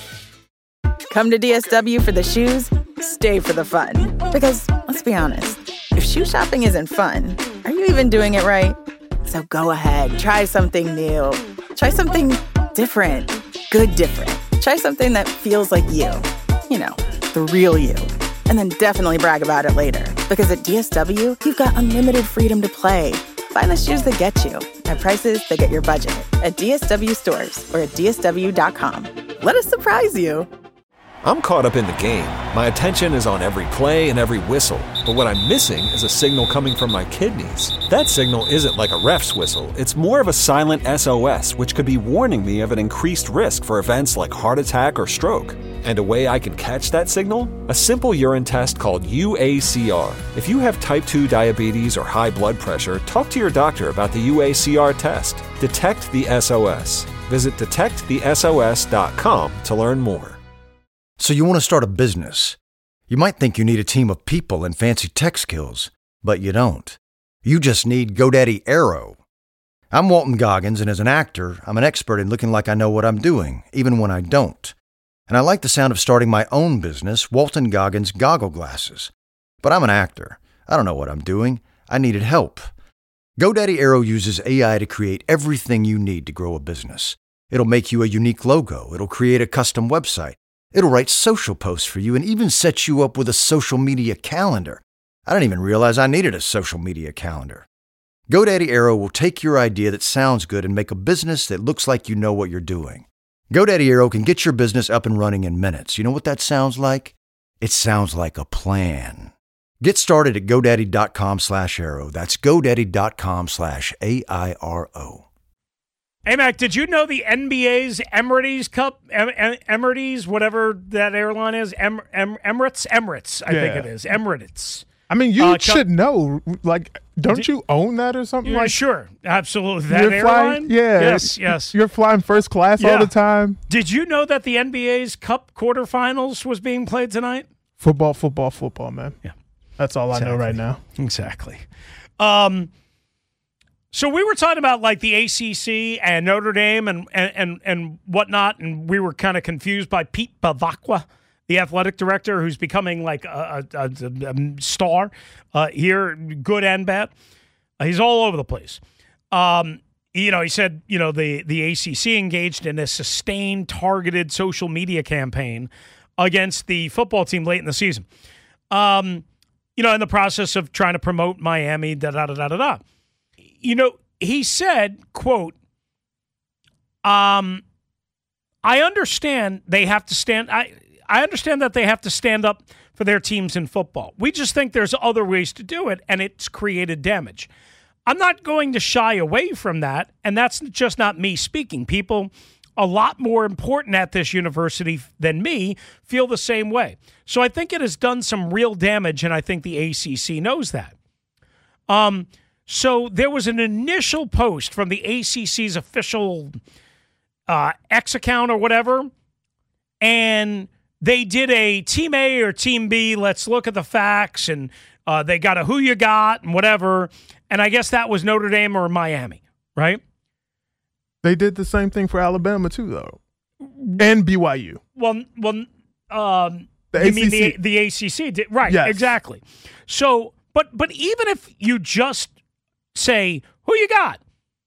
Come to D S W for the shoes, stay for the fun. Because, let's be honest, if shoe shopping isn't fun, are you even doing it right? So go ahead, try something new. Try something different. Good different. Try something that feels like you. You know, the real you. And then definitely brag about it later. Because at D S W, you've got unlimited freedom to play. Find the shoes that get you at prices that get your budget at D S W stores or at D S W dot com. Let us surprise you. I'm caught up in the game. My attention is on every play and every whistle. But what I'm missing is a signal coming from my kidneys. That signal isn't like a ref's whistle. It's more of a silent S O S, which could be warning me of an increased risk for events like heart attack or stroke. And a way I can catch that signal? A simple urine test called U A C R. If you have type two diabetes or high blood pressure, talk to your doctor about the U A C R test. Detect the S O S. Visit detect the S O S dot com to learn more. So you want to start a business. You might think you need a team of people and fancy tech skills, but you don't. You just need GoDaddy Aero. I'm Walton Goggins, and as an actor, I'm an expert in looking like I know what I'm doing, even when I don't. And I like the sound of starting my own business, Walton Goggins Goggle Glasses. But I'm an actor. I don't know what I'm doing. I needed help. GoDaddy Aero uses A I to create everything you need to grow a business. It'll make you a unique logo. It'll create a custom website. It'll write social posts for you and even set you up with a social media calendar. I didn't even realize I needed a social media calendar. GoDaddy Aero will take your idea that sounds good and make a business that looks like you know what you're doing. GoDaddy Aero can get your business up and running in minutes. You know what that sounds like? It sounds like a plan. Get started at GoDaddy.com slash Aero. That's GoDaddy.com slash A I R O. Hey, Mac, did you know the N B A's Emirates Cup, em- em- Emirates, whatever that airline is, em- em- Emirates? Emirates, I Yeah. think it is. Emirates. I mean, you Uh, should Cup- know. Like, don't Did- you own that or something? Yeah, like sure, absolutely. That you're airline? flying, yeah, Yes, yes. You're flying first class Yeah. all the time. Did you know that the N B A's Cup quarterfinals was being played tonight? Football, football, football, man. Yeah. That's all I know right now. Exactly. Um, so we were talking about like the A C C and Notre Dame and and and, and whatnot, and we were kind of confused by Pete Bavacqua, the athletic director, who's becoming like a, a, a, a star uh, here, good and bad. Uh, he's all over the place. Um, you know, he said, you know, the the A C C engaged in a sustained, targeted social media campaign against the football team late in the season. Um, you know, in the process of trying to promote Miami, da da da da da da. You know, he said, quote, um, I understand they have to stand, I, I understand that they have to stand up for their teams in football. We just think there's other ways to do it, and it's created damage. I'm not going to shy away from that, and that's just not me speaking. People a lot more important at this university than me feel the same way. So I think it has done some real damage, and I think the A C C knows that. Um, so there was an initial post from the A C C's official uh, X account or whatever, and they did a Team A or Team B, let's look at the facts, and Uh, they got a who you got and whatever. And I guess that was Notre Dame or Miami, right? They did the same thing for Alabama too, though, and B Y U. Well, well, um, the you A C C. mean the the A C C did right? Yes. Exactly. So, but but even if you just say who you got,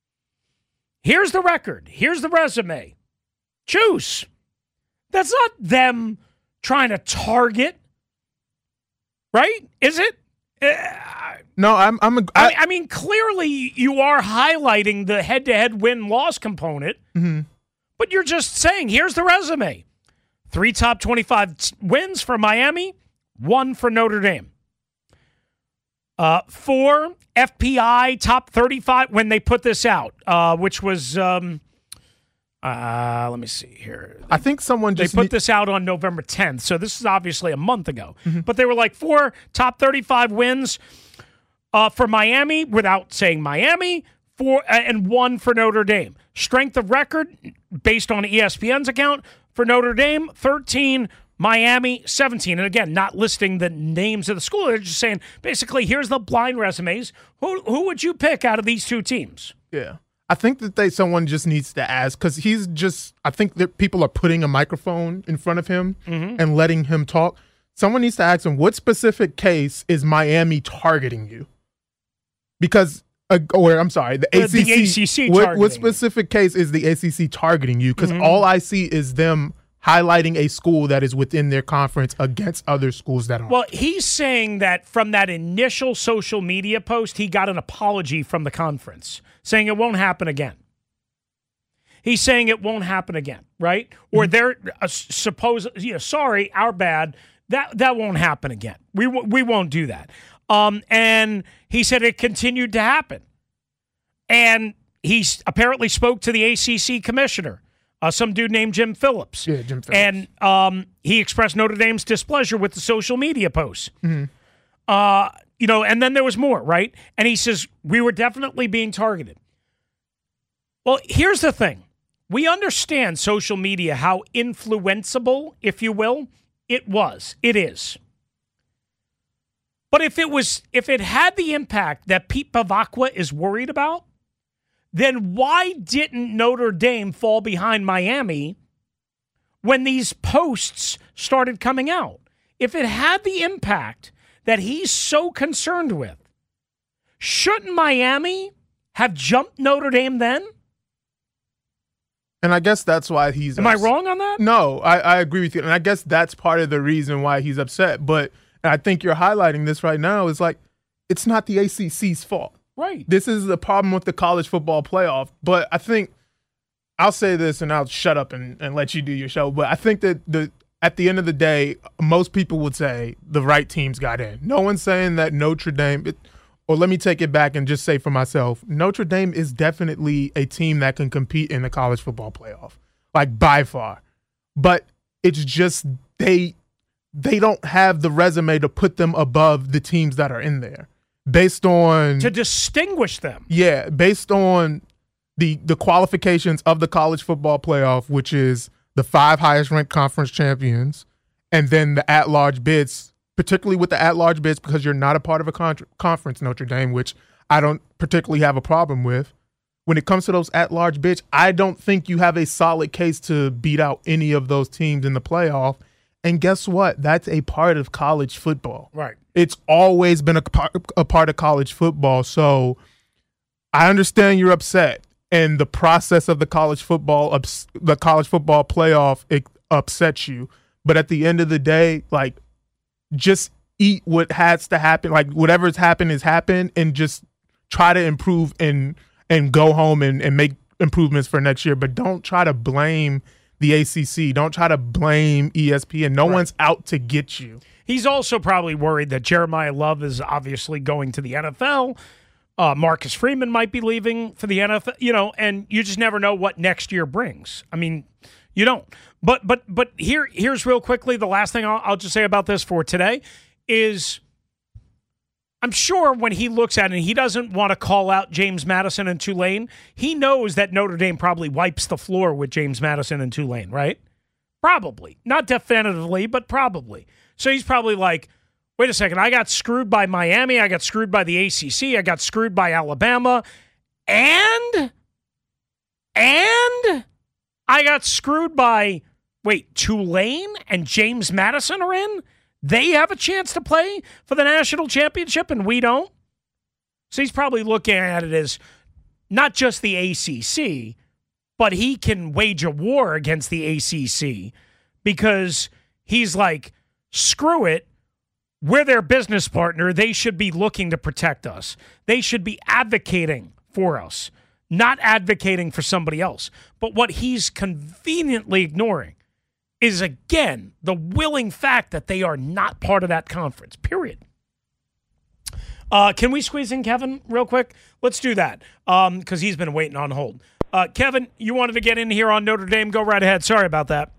here's the record, here's the resume, choose. That's not them trying to target, right? Is it? Uh, No, I'm. I'm. A, I, I, mean, I mean, clearly you are highlighting the head-to-head win-loss component, mm-hmm. but you're just saying, here's the resume. Three top twenty-five wins for Miami, one for Notre Dame. Uh, four F P I top thirty-five when they put this out, uh, which was, um, uh, let me see here. They, I think someone just They put need- this out on November tenth, so this is obviously a month ago. Mm-hmm. But they were like four top thirty-five wins uh, for Miami without saying Miami, four, uh, and one for Notre Dame. Strength of record, based on E S P N's account, for Notre Dame, thirteen, Miami, seventeen. And again, not listing the names of the school. They're just saying, basically, here's the blind resumes. Who who would you pick out of these two teams? Yeah. I think that they someone just needs to ask because he's just – I think that people are putting a microphone in front of him Mm-hmm. and letting him talk. Someone needs to ask him, what specific case is Miami targeting you? Because uh, – or I'm sorry, the, The- A C C. the A C C what, what targeting you. specific case is the A C C targeting you? Because Mhm. all I see is them highlighting a school that is within their conference against other schools that aren't. Well, he's saying that from that initial social media post, he got an apology from the conference saying it won't happen again. He's saying it won't happen again, right? Or they're uh, suppose, you know, sorry, our bad. That that won't happen again. We w- we won't do that. Um, and he said it continued to happen. And he apparently spoke to the A C C commissioner, uh, some dude named Jim Phillips. Yeah, Jim Phillips. And um, he expressed Notre Dame's displeasure with the social media posts. Mhm. Uh, you know, and then there was more, right? And he says, we were definitely being targeted. Well, here's the thing. We understand social media, how influenceable, if you will, it was. It is. But if it was, if it had the impact that Pete Bavacqua is worried about, then why didn't Notre Dame fall behind Miami when these posts started coming out? If it had the impact that he's so concerned with, shouldn't Miami have jumped Notre Dame then? And I guess that's why he's. Am I ups- wrong on that? No, I, I agree with you, and I guess that's part of the reason why he's upset. But I think you're highlighting this right now. Is like it's not the A C C's fault. Right. This is the problem with the college football playoff. But I think I'll say this, and I'll shut up and, and let you do your show. But I think that the at the end of the day, most people would say the right teams got in. No one's saying that Notre Dame. It, Or let me take it back and just say for myself, Notre Dame is definitely a team that can compete in the college football playoff, like by far. But it's just they they don't have the resume to put them above the teams that are in there, based on To distinguish them. yeah, based on the the qualifications of the college football playoff, which is the five highest ranked conference champions, and then the at large bids. Particularly with the at-large bids, because you're not a part of a con- conference, Notre Dame, which I don't particularly have a problem with. When it comes to those at-large bids, I don't think you have a solid case to beat out any of those teams in the playoff. And guess what? That's a part of college football. Right. It's always been a part, a part of college football. So I understand you're upset, and the process of the college football, ups- the college football playoff, it upsets you. But at the end of the day, like, just eat what has to happen, like whatever's happened has happened, and just try to improve and and go home and, and make improvements for next year. But don't try to blame the A C C. Don't try to blame E S P N. No Right. one's out to get you. He's also probably worried that Jeremiah Love is obviously going to the N F L. Uh, Marcus Freeman might be leaving for the N F L, you know, and you just never know what next year brings. I mean, you don't. But but but here here's real quickly the last thing I'll, I'll just say about this for today is I'm sure when he looks at it and he doesn't want to call out James Madison and Tulane, he knows that Notre Dame probably wipes the floor with James Madison and Tulane, right? Probably. Not definitively, but probably. So he's probably like, wait a second, I got screwed by Miami, I got screwed by the A C C, I got screwed by Alabama, and, and I got screwed by, wait, Tulane and James Madison are in? They have a chance to play for the national championship and we don't? So he's probably looking at it as not just the A C C, but he can wage a war against the A C C because he's like, screw it. We're their business partner. They should be looking to protect us. They should be advocating for us, not advocating for somebody else. But what he's conveniently ignoring is, again, the willing fact that they are not part of that conference, period. Uh, can we squeeze in Kevin real quick? Let's do that because um, he's been waiting on hold. Uh, Kevin, you wanted to get in here on Notre Dame. Go right ahead. Sorry about that.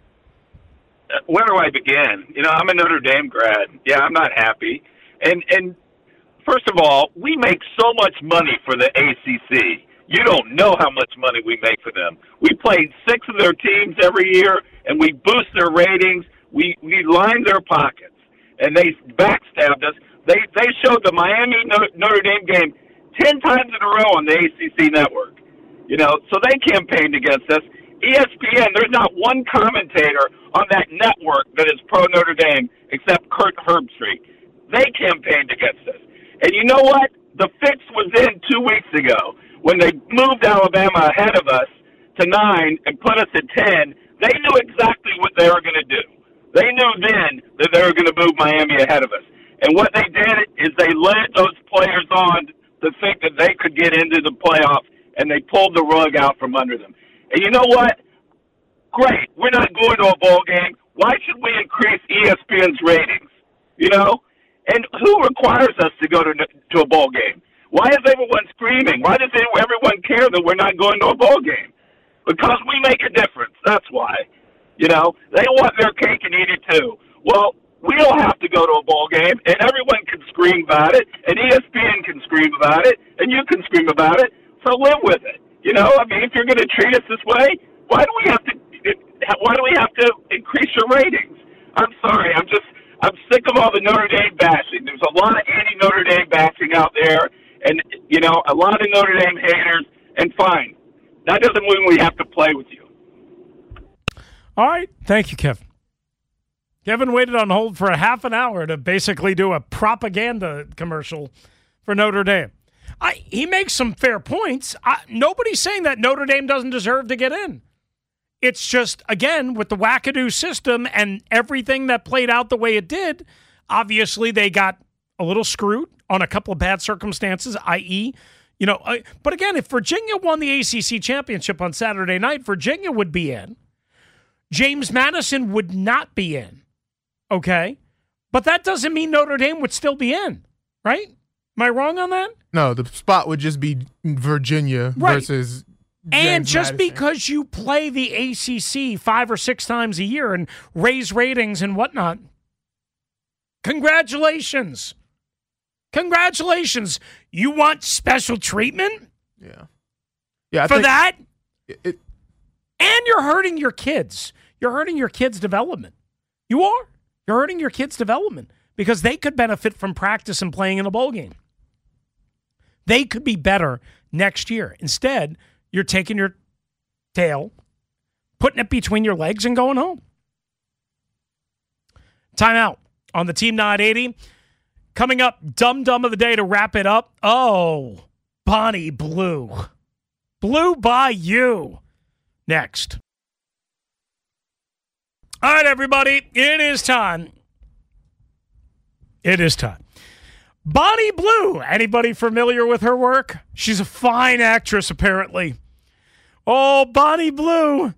Where do I begin? You know, I'm a Notre Dame grad. Yeah, I'm not happy. And and first of all, we make so much money for the A C C. You don't know how much money we make for them. We play six of their teams every year, and we boost their ratings. We we line their pockets, and they backstabbed us. They they showed the Miami Notre Dame game ten times in a row on the A C C network. You know, so they campaigned against us. E S P N, there's not one commentator on that network that is pro-Notre Dame except Kurt Herbstreit. They campaigned against us. And you know what? The fix was in two weeks ago when they moved Alabama ahead of us to nine and put us at ten. They knew exactly what they were going to do. They knew then that they were going to move Miami ahead of us. And what they did is they led those players on to think that they could get into the playoff, and they pulled the rug out from under them. And you know what? Great. We're not going to a bowl game. Why should we increase E S P N's ratings? You know? And who requires us to go to to a bowl game? Why is everyone screaming? Why does everyone care that we're not going to a bowl game? Because we make a difference. That's why. You know? They want their cake and eat it too. Well, we don't have to go to a bowl game, and everyone can scream about it, and E S P N can scream about it, and you can scream about it, so live with it. You know, I mean, if you're going to treat us this way, why do we have to? Why do we have to increase your ratings? I'm sorry, I'm just, I'm sick of all the Notre Dame bashing. There's a lot of anti-Notre Dame bashing out there, and you know, a lot of Notre Dame haters. And fine, that doesn't mean we have to play with you. All right, thank you, Kevin. Kevin waited on hold for a half an hour to basically do a propaganda commercial for Notre Dame. I, he makes some fair points. I, nobody's saying that Notre Dame doesn't deserve to get in. It's just, again, with the wackadoo system and everything that played out the way it did, obviously they got a little screwed on a couple of bad circumstances, that is, you know, uh, but again, if Virginia won the A C C championship on Saturday night, Virginia would be in. James Madison would not be in, okay? But that doesn't mean Notre Dame would still be in, right? Am I wrong on that? No, the spot would just be Virginia right. versus James And just Madison. because you play the A C C five or six times a year and raise ratings and whatnot, congratulations. Congratulations. You want special treatment? Yeah. Yeah. I for think that? It, it, and you're hurting your kids. You're hurting your kids' development. You are. You're hurting your kids' development because they could benefit from practice and playing in a bowl game. They could be better next year. Instead, you're taking your tail, putting it between your legs, and going home. Timeout on the Team nine eighty. Coming up, Dum Dum of the Day to wrap it up. Oh, Bonnie Blue. Blue by you. Next. All right, everybody. It is time. It is time. Bonnie Blue. Anybody familiar with her work? She's a fine actress, apparently. Oh, Bonnie Blue.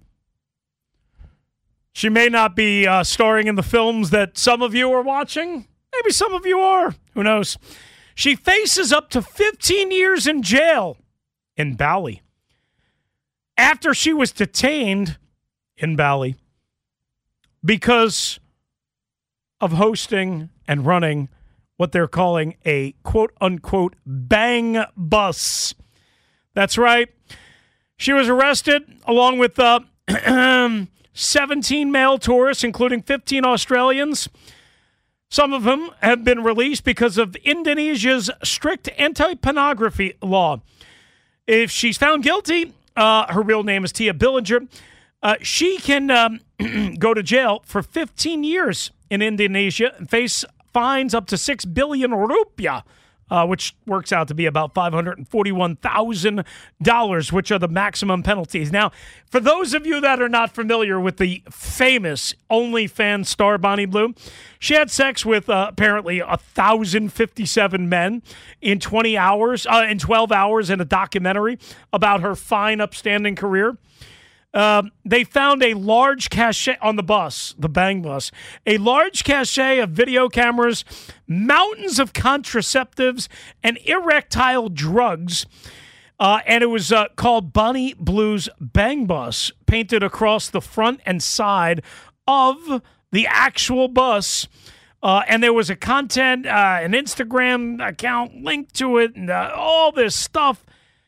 She may not be uh, starring in the films that some of you are watching. Maybe some of you are. Who knows? She faces up to fifteen years in jail in Bali after she was detained in Bali because of hosting and running what they're calling a quote-unquote bang bus. That's right. She was arrested along with uh, seventeen male tourists, including fifteen Australians. Some of them have been released because of Indonesia's strict anti-pornography law. If she's found guilty, uh, her real name is Tia Billinger, uh, she can um, go to jail for fifteen years in Indonesia and face fines up to six billion rupiah, uh, which works out to be about five hundred forty-one thousand dollars, which are the maximum penalties. Now, for those of you that are not familiar with the famous OnlyFans star Bonnie Blue, she had sex with uh, apparently one thousand fifty-seven men in twenty hours, uh, in twelve hours in a documentary about her fine, upstanding career. Um, they found a large cache on the bus, the Bang Bus, a large cache of video cameras, mountains of contraceptives, and erectile drugs. Uh, and it was uh, called Bonnie Blue's Bang Bus, painted across the front and side of the actual bus. Uh, and there was a content, uh, an Instagram account linked to it, and uh, all this stuff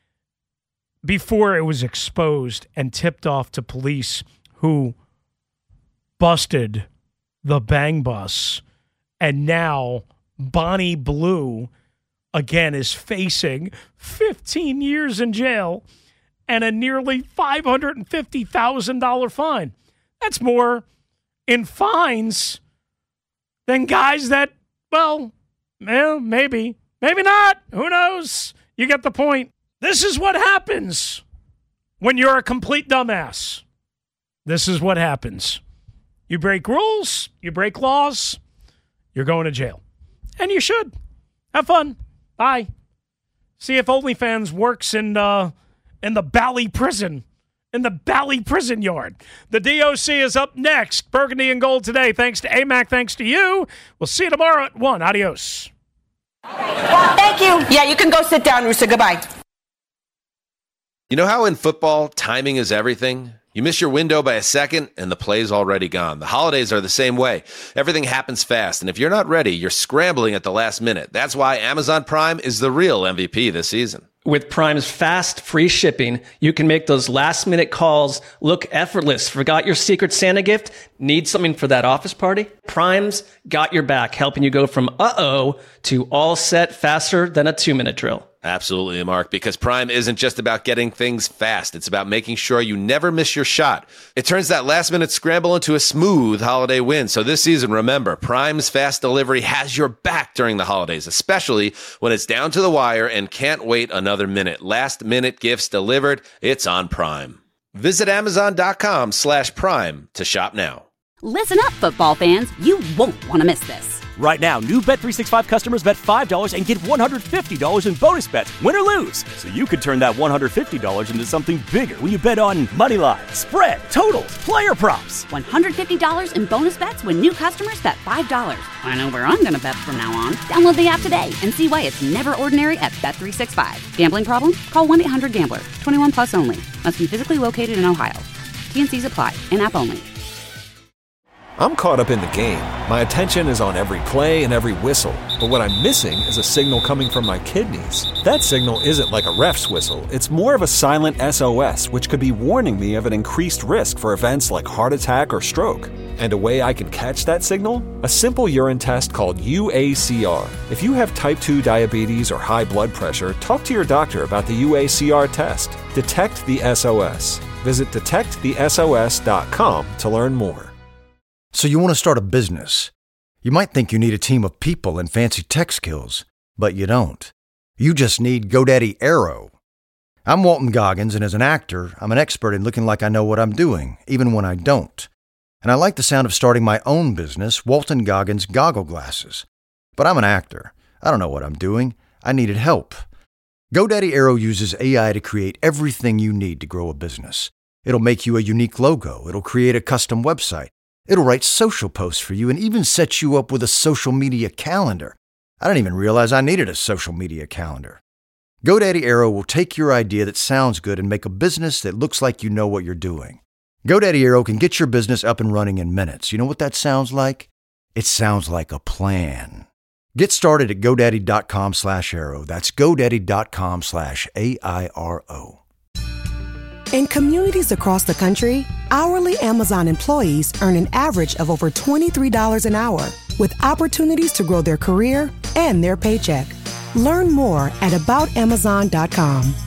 before it was exposed and tipped off to police, who busted the Bang Bus. And now Bonnie Blue, again, is facing fifteen years in jail and a nearly five hundred fifty thousand dollars fine. That's more in fines than guys that, well, well, maybe, maybe not. Who knows? You get the point. This is what happens when you're a complete dumbass. This is what happens. You break rules, you break laws, you're going to jail. And you should. Have fun. Bye. See if OnlyFans works in, uh, in the Bally prison, in the Bally prison yard. The D O C is up next. Burgundy and Gold today. Thanks to A M A C. Thanks to you. We'll see you tomorrow at one. Adios. Thank you. Yeah, you can go sit down, Rooster. Goodbye. You know how in football, timing is everything? You miss your window by a second, and the play's already gone. The holidays are the same way. Everything happens fast, and if you're not ready, you're scrambling at the last minute. That's why Amazon Prime is the real M V P this season. With Prime's fast, free shipping, you can make those last-minute calls look effortless. Forgot your Secret Santa gift? Need something for that office party? Prime's got your back, helping you go from uh-oh to all set faster than a two-minute drill. Absolutely, Mark, because Prime isn't just about getting things fast. It's about making sure you never miss your shot. It turns that last-minute scramble into a smooth holiday win. So this season, remember, Prime's fast delivery has your back during the holidays, especially when it's down to the wire and can't wait another minute. Last-minute gifts delivered. It's on Prime. Visit Amazon.com slash Prime to shop now. Listen up, football fans. You won't want to miss this. Right now, new Bet three sixty-five customers bet five dollars and get one hundred fifty dollars in bonus bets, win or lose. So you could turn that one hundred fifty dollars into something bigger when you bet on money line, spread, totals, player props. one hundred fifty dollars in bonus bets when new customers bet five dollars. I know where I'm going to bet from now on. Download the app today and see why it's never ordinary at Bet three sixty-five. Gambling problem? Call one eight hundred gambler. twenty-one plus only. Must be physically located in Ohio. T N Cs apply. In-app only. I'm caught up in the game. My attention is on every play and every whistle. But what I'm missing is a signal coming from my kidneys. That signal isn't like a ref's whistle. It's more of a silent S O S, which could be warning me of an increased risk for events like heart attack or stroke. And a way I can catch that signal? A simple urine test called U A C R. If you have type two diabetes or high blood pressure, talk to your doctor about the U A C R test. Detect the S O S. Visit detect the S O S dot com to learn more. So you want to start a business. You might think you need a team of people and fancy tech skills, but you don't. You just need GoDaddy Aero. I'm Walton Goggins, and as an actor, I'm an expert in looking like I know what I'm doing, even when I don't. And I like the sound of starting my own business, Walton Goggins Goggle Glasses. But I'm an actor. I don't know what I'm doing. I needed help. GoDaddy Aero uses A I to create everything you need to grow a business. It'll make you a unique logo. It'll create a custom website. It'll write social posts for you and even set you up with a social media calendar. I didn't even realize I needed a social media calendar. GoDaddy Aero will take your idea that sounds good and make a business that looks like you know what you're doing. GoDaddy Aero can get your business up and running in minutes. You know what that sounds like? It sounds like a plan. Get started at GoDaddy.com slash Aero. That's GoDaddy.com slash A I R O. In communities across the country, hourly Amazon employees earn an average of over twenty-three dollars an hour. with opportunities to grow their career and their paycheck. Learn more at about amazon dot com.